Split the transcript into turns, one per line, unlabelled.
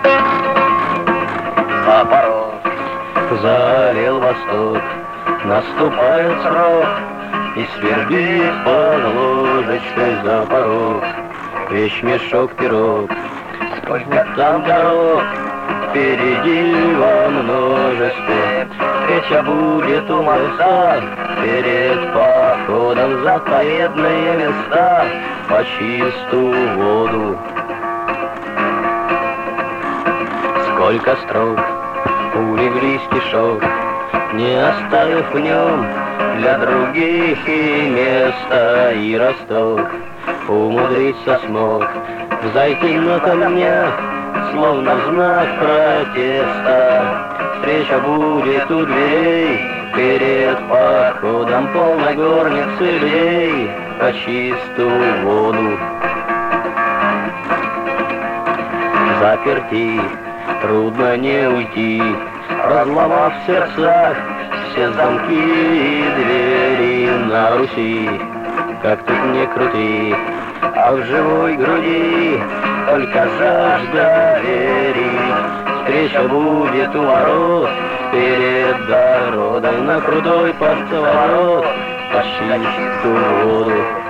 За порог залил восток, наступает срок, и свербит под ложечкой за порог. Вещмешок, пирог, сколько там дорог, впереди во множестве. Встреча будет у моста, перед походом заповедные места, по чистую воду. Сколько строк улегли стишок, не оставив в нем для других и места, и Росток умудриться смог взойти на камнях, словно в знак протеста. Встреча будет у дверей, перед походом полной горницы людей, по чистую воду. Заперти трудно не уйти, разломав в сердцах все замки и двери на Руси. Как тут не крути, а в живой груди только жажда верить. Встреча будет у ворот, перед дорогой на крутой поворот, по чистую воду.